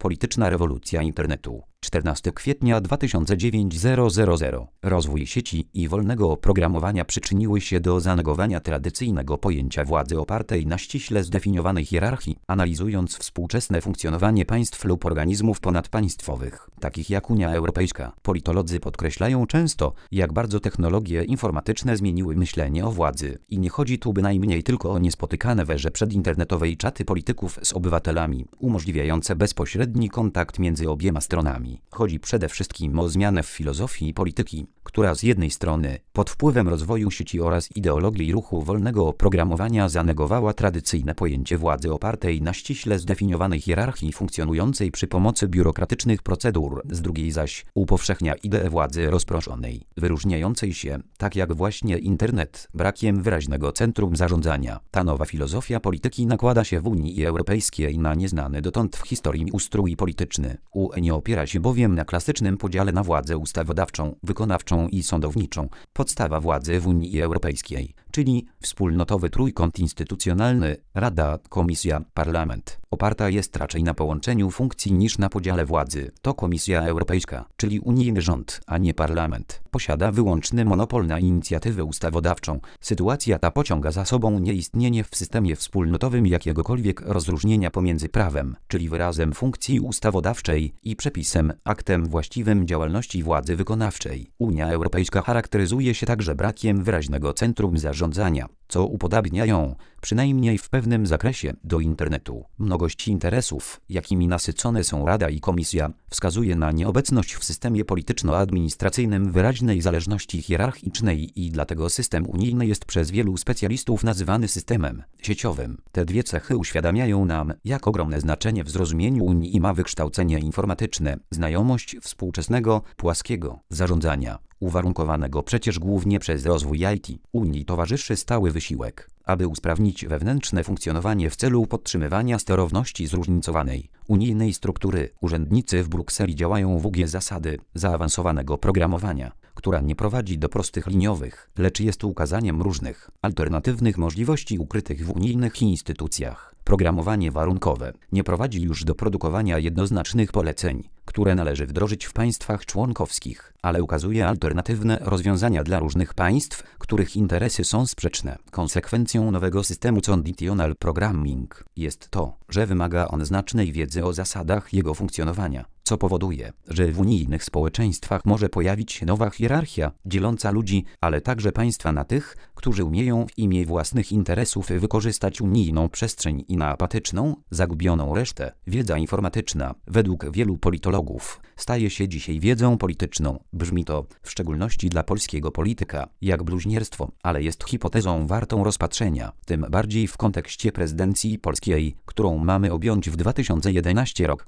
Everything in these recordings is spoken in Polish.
Polityczna rewolucja internetu. 14 kwietnia 2009 000. Rozwój sieci i wolnego oprogramowania przyczyniły się do zanegowania tradycyjnego pojęcia władzy opartej na ściśle zdefiniowanej hierarchii, analizując współczesne funkcjonowanie państw lub organizmów ponadpaństwowych, takich jak Unia Europejska. Politolodzy podkreślają często, jak bardzo technologie informatyczne zmieniły myślenie o władzy. I nie chodzi tu bynajmniej tylko o niespotykane w erze przedinternetowej czaty polityków z obywatelami, umożliwiające bezpośredni kontakt między obiema stronami. Chodzi przede wszystkim o zmianę w filozofii polityki, która z jednej strony, pod wpływem rozwoju sieci oraz ideologii ruchu wolnego oprogramowania zanegowała tradycyjne pojęcie władzy opartej na ściśle zdefiniowanej hierarchii funkcjonującej przy pomocy biurokratycznych procedur, z drugiej zaś upowszechnia ideę władzy rozproszonej, wyróżniającej się, tak jak właśnie internet, brakiem wyraźnego centrum zarządzania. Ta nowa filozofia polityki nakłada się w Unii Europejskiej na nieznany dotąd w historii ustrój polityczny. UE nie opiera się bowiem na klasycznym podziale na władzę ustawodawczą, wykonawczą i sądowniczą. Podstawa władzy w Unii Europejskiej, czyli wspólnotowy trójkąt instytucjonalny, Rada, Komisja, Parlament, oparta jest raczej na połączeniu funkcji niż na podziale władzy. To Komisja Europejska, czyli unijny rząd, a nie Parlament, posiada wyłączny monopol na inicjatywę ustawodawczą. Sytuacja ta pociąga za sobą nieistnienie w systemie wspólnotowym jakiegokolwiek rozróżnienia pomiędzy prawem, czyli wyrazem funkcji ustawodawczej, i przepisem, aktem właściwym działalności władzy wykonawczej. Unia Europejska charakteryzuje się także brakiem wyraźnego centrum zarządzania, co upodabnia ją, przynajmniej w pewnym zakresie, do internetu. Mnogość interesów, jakimi nasycone są Rada i Komisja, wskazuje na nieobecność w systemie polityczno-administracyjnym wyraźnej zależności hierarchicznej i dlatego system unijny jest przez wielu specjalistów nazywany systemem sieciowym. Te dwie cechy uświadamiają nam, jak ogromne znaczenie w zrozumieniu Unii ma wykształcenie informatyczne, znajomość współczesnego, płaskiego zarządzania, uwarunkowanego przecież głównie przez rozwój IT. Unii towarzyszy stały wysiłek, aby usprawnić wewnętrzne funkcjonowanie w celu podtrzymywania sterowności zróżnicowanej, unijnej struktury. Urzędnicy w Brukseli działają w UG zasady zaawansowanego programowania, która nie prowadzi do prostych liniowych, lecz jest ukazaniem różnych, alternatywnych możliwości ukrytych w unijnych instytucjach. Programowanie warunkowe nie prowadzi już do produkowania jednoznacznych poleceń, które należy wdrożyć w państwach członkowskich, ale ukazuje alternatywne rozwiązania dla różnych państw, których interesy są sprzeczne. Konsekwencją nowego systemu Conditional Programming jest to, że wymaga on znacznej wiedzy o zasadach jego funkcjonowania, co powoduje, że w unijnych społeczeństwach może pojawić się nowa hierarchia, dzieląca ludzi, ale także państwa na tych, którzy umieją w imię własnych interesów wykorzystać unijną przestrzeń i na apatyczną, zagubioną resztę. Wiedza informatyczna, według wielu politologów, staje się dzisiaj wiedzą polityczną. Brzmi to, w szczególności dla polskiego polityka, jak bluźnierstwo, ale jest hipotezą wartą rozpatrzenia, tym bardziej w kontekście prezydencji polskiej, którą mamy objąć w 2011 rok.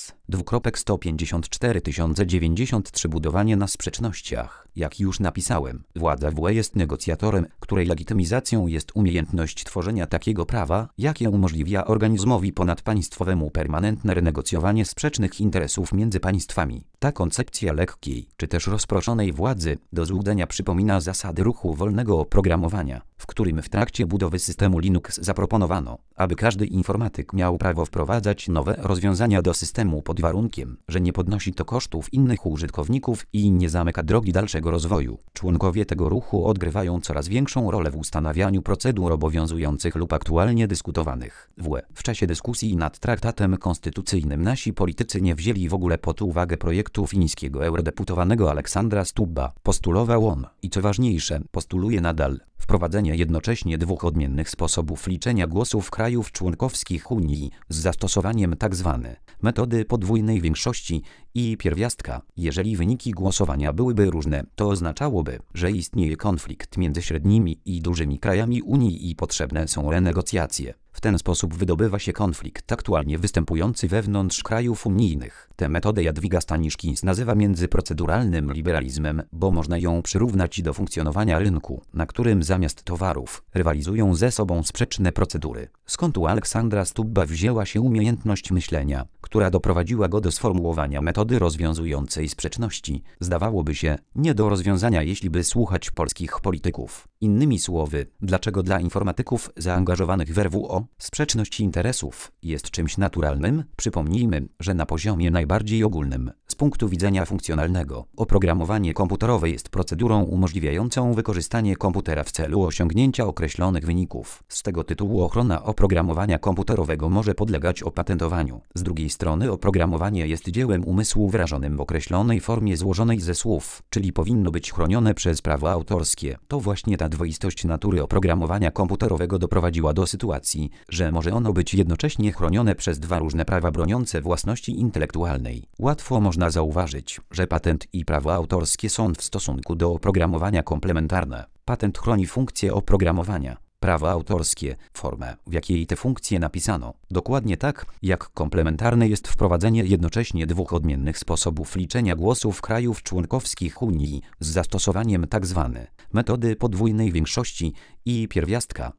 154 093 budowanie na sprzecznościach. Jak już napisałem, władza WE jest negocjatorem, której legitymizacją jest umiejętność tworzenia takiego prawa, jakie umożliwia organizmowi ponadpaństwowemu permanentne renegocjowanie sprzecznych interesów między państwami. Ta koncepcja lekkiej, czy też rozproszonej władzy do złudzenia przypomina zasady ruchu wolnego oprogramowania, w którym w trakcie budowy systemu Linux zaproponowano, aby każdy informatyk miał prawo wprowadzać nowe rozwiązania do systemu pod warunkiem, że nie podnosi to kosztów innych użytkowników i nie zamyka drogi dalszego rozwoju. Członkowie tego ruchu odgrywają coraz większą rolę w ustanawianiu procedur obowiązujących lub aktualnie dyskutowanych w UE. W czasie dyskusji nad traktatem konstytucyjnym nasi politycy nie wzięli w ogóle pod uwagę projektu fińskiego eurodeputowanego Aleksandra Stubba. Postulował on, i co ważniejsze, postuluje nadal, wprowadzenie jednocześnie dwóch odmiennych sposobów liczenia głosów krajów członkowskich Unii z zastosowaniem tzw. metody podwójnej większości i pierwiastka. Jeżeli wyniki głosowania byłyby różne, to oznaczałoby, że istnieje konflikt między średnimi i dużymi krajami Unii i potrzebne są renegocjacje. W ten sposób wydobywa się konflikt aktualnie występujący wewnątrz krajów unijnych. Tę metodę Jadwiga Staniszkis nazywa międzyproceduralnym liberalizmem, bo można ją przyrównać do funkcjonowania rynku, na którym zamiast towarów rywalizują ze sobą sprzeczne procedury. Skąd u Aleksandra Stubba wzięła się umiejętność myślenia, która doprowadziła go do sformułowania metody rozwiązującej sprzeczności? Zdawałoby się, nie do rozwiązania, jeśli by słuchać polskich polityków. Innymi słowy, dlaczego dla informatyków zaangażowanych w RWO sprzeczność interesów jest czymś naturalnym? Przypomnijmy, że na poziomie najbardziej ogólnym, z punktu widzenia funkcjonalnego, oprogramowanie komputerowe jest procedurą umożliwiającą wykorzystanie komputera w celu osiągnięcia określonych wyników. Z tego tytułu ochrona oprogramowania komputerowego może podlegać opatentowaniu. Z drugiej strony oprogramowanie jest dziełem umysłu wyrażonym w określonej formie złożonej ze słów, czyli powinno być chronione przez prawo autorskie. To właśnie ta dwoistość natury oprogramowania komputerowego doprowadziła do sytuacji, że może ono być jednocześnie chronione przez dwa różne prawa broniące własności intelektualnej. Łatwo można zauważyć, że patent i prawo autorskie są w stosunku do oprogramowania komplementarne. Patent chroni funkcję oprogramowania. Prawo autorskie, formę, w jakiej te funkcje napisano. Dokładnie tak, jak komplementarne jest wprowadzenie jednocześnie dwóch odmiennych sposobów liczenia głosów krajów członkowskich Unii z zastosowaniem tzw. metody podwójnej większości i pierwiastka.